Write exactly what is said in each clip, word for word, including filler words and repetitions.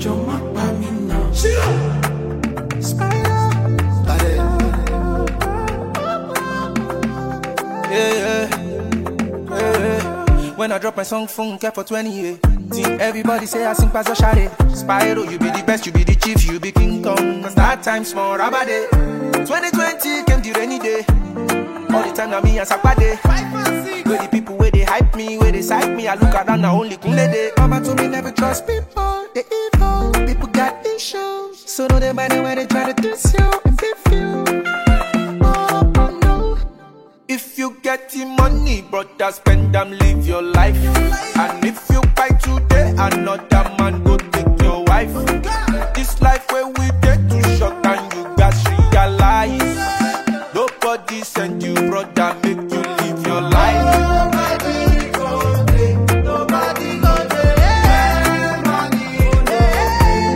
When I drop my song, phone care for twenty years. Everybody say I sing past a shade. Spyro, you be the best, you be the chief, you be King Kong. Cause that time small, rabade. twenty twenty came the rainy day. All the time now me and Sakpade. Where the people where they hype me, where they side me, I look around now only Kunle day. Mama told me never trust people, they evil. People got issues, so know they mind when they try to diss you and beef you. Oh, oh no. If you get the money, brother, spend them, live your life. And if you buy today, another man go take your wife. This life where we get too short and you guys realize. Nobody send you, brother, make you live your life. Nobody go there, nobody go there. Nobody go there.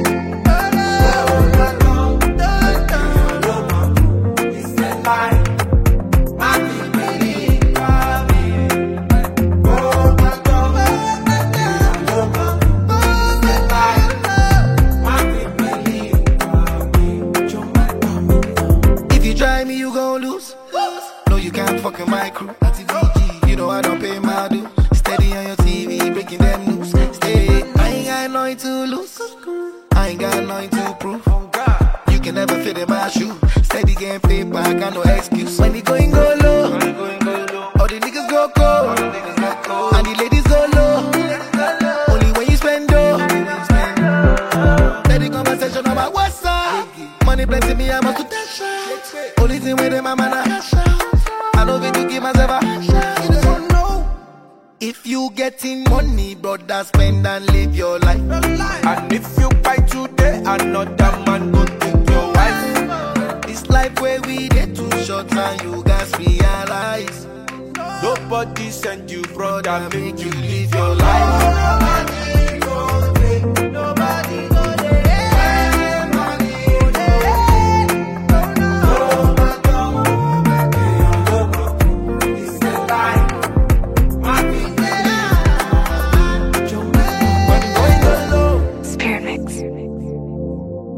It's a lie. Fucking my crew, that's it, you know I don't pay my dues. Steady on your T V, breaking them news. Stay, I ain't got nothing to lose. I ain't got nothing to prove. You can never fit in my shoe. Steady getting paper, I got no excuse. When the going go low, all the niggas go cold, and the ladies go low. Only when you spend dough. Steady conversation about what's up. Money plenty me, I must do that shit. Only thing with them, I'm an ass. I love it to give myself a shot. You don't know. If you getting money, brother, spend and live your life. And if you buy today, another man go take your wife. This life where we get too short and you guys realize. Nobody send you, brother, make you live your life. Nobody go there, nobody go there.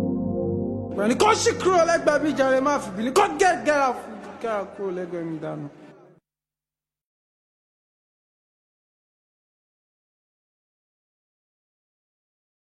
When you can't she crawl like baby Jerry Murphy, you can't get get out, get out, crawl like going down.